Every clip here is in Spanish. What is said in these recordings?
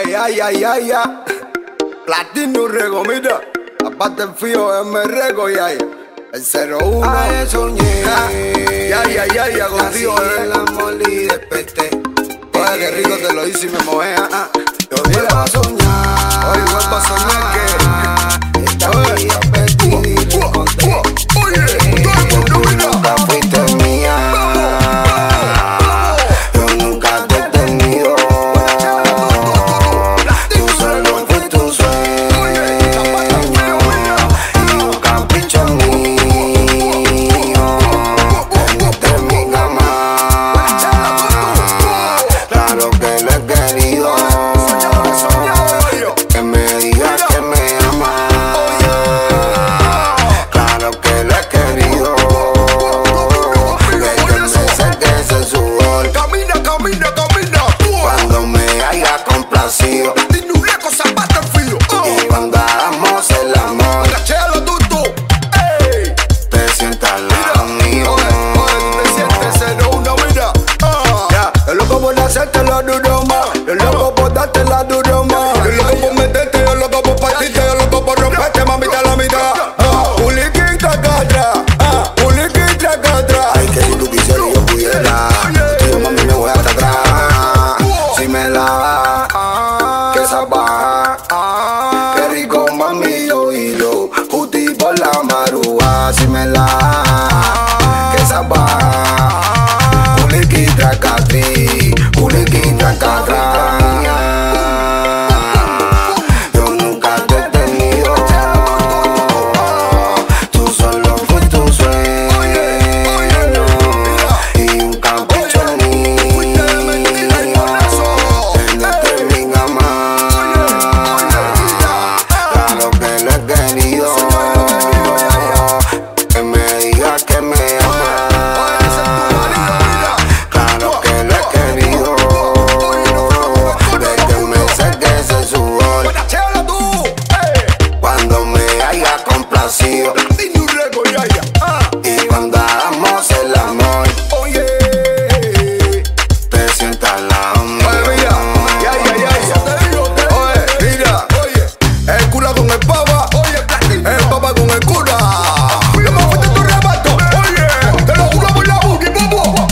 ya. Platino Rego, mira. Aparte el fío me rego, ya. El 01. Ay, soñé. Ya, contigo, el amor y desperté. Oye, qué rico te lo hice y me mojé, Yo vuelvo a soñar. Hoy vuelvo a soñar que esta vida perdí y te encontré. Nunca fuiste mía. Yo nunca te he tenido. Tú solo fuiste un sueño y un capricho mío. Tenerte en mi cama. Claro que lo he querido. Que me digas que me ama. Claro que lo he querido. Que me seque ese sudor. Camina. Cuando me haya complacido. Platino Rego, zapata el fío. Y cuando hagamos el amor. Cachelo, tutu. Ey. Te sientas al lado mío. Oye, tú te sientes 01, mira. Ya, yo loco por hacerte la duro más. Yo loco por darte la duro más. Yo loco por meterte, yo loco por partirte, yo loco por romperte, mamita, la mitad. Uliquita cadra, uliquita cadra. Ay, que si tú quisieras yo pudiera. Contigo, mami, me voy hasta atrás. Si me la das, que esa baja. Qué rico, mami, yo y yo. Juti por la marúa. Si me la das, que esa baja. Uliquita catri, uliquita catra. Yo nunca te he tenido. Tú solo fuiste un sueño y un capricho mío. Tenerte en mi cama. Claro que lo he querido. Que me digas que me ama. Claro que lo he querido. De que me seque ese sudor. Cachelo, tú. Cuando me haya complacido. Platino Rego, ya. Y cuando hagamos el amor. Oye. Te sientas al lado mío. Oye, mira, ya. Oye, mira, el cura con el papa, el papa con el cura. Yo me fuiste tu rebato, oye, te lo juro por la boogie, bobo.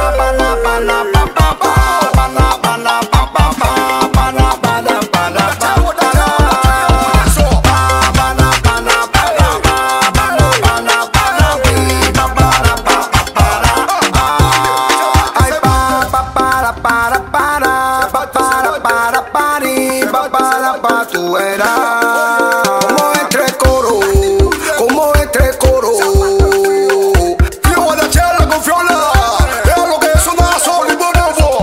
Tú eras como entre coro. Yo voy a echarla con Fiola, es lo que es una sola y bobo.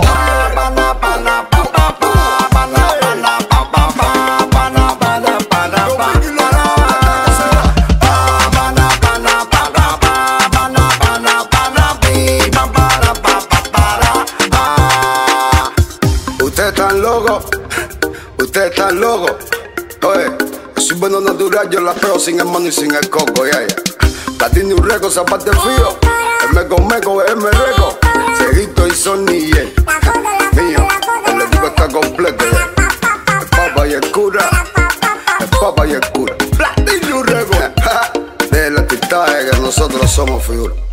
Usted está loco. Oye, yo soy bueno natural, yo la pego sin el mano y sin el coco, ya. Platino Rego, zapate fío. El meco, el merreco. Cieguito y sonille. Mío, el equipo está completo, ya. El papa y el cura. Platino Rego. De la titaje que nosotros somos figuras.